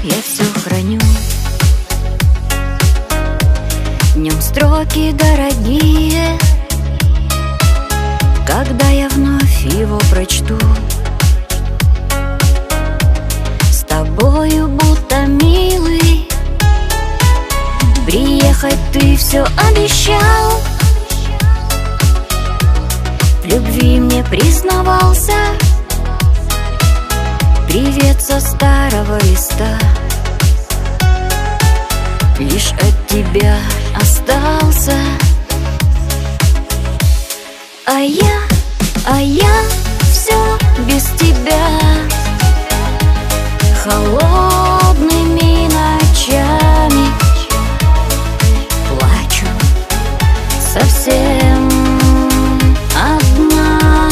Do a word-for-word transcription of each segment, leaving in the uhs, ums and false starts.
я все храню. В нем строки дорогие, когда я вновь его прочту. С тобою будто милый, приехать ты все обещал. В любви мне признавался, привет со старого листа. Лишь от тебя остался. А я, а я все без тебя. Холодными ночами плачу совсем одна.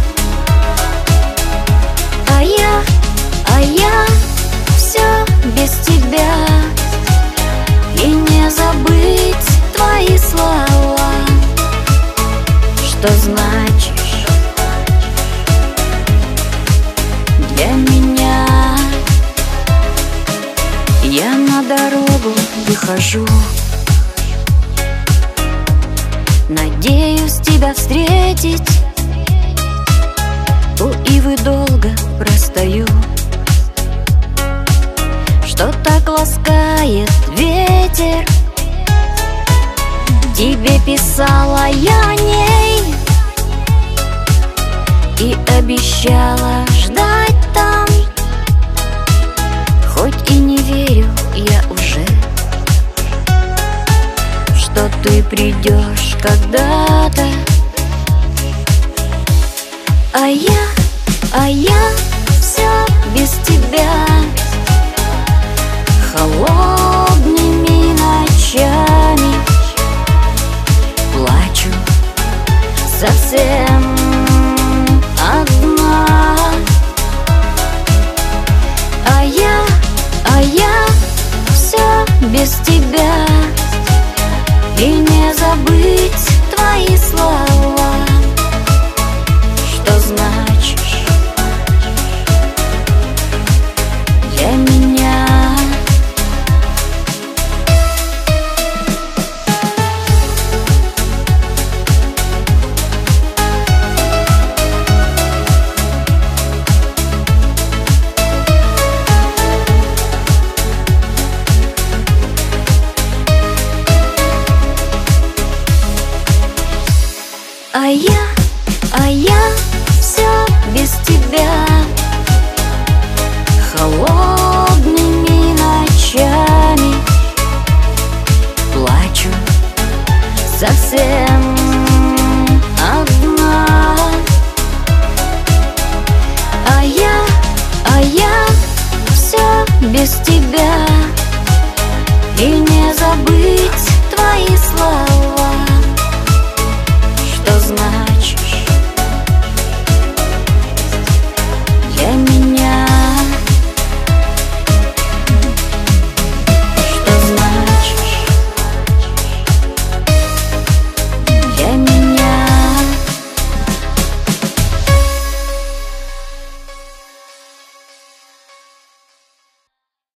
А я, а я все без тебя. И не забыть твои слова, что значишь для меня. Я на дорогу выхожу, надеюсь тебя встретить. У ивы долго простою, что так ласкает ветер. Тебе писала я о ней и обещала ждать там. Хоть и не верю я уже, что ты придешь когда-то. А я, а я все без тебя.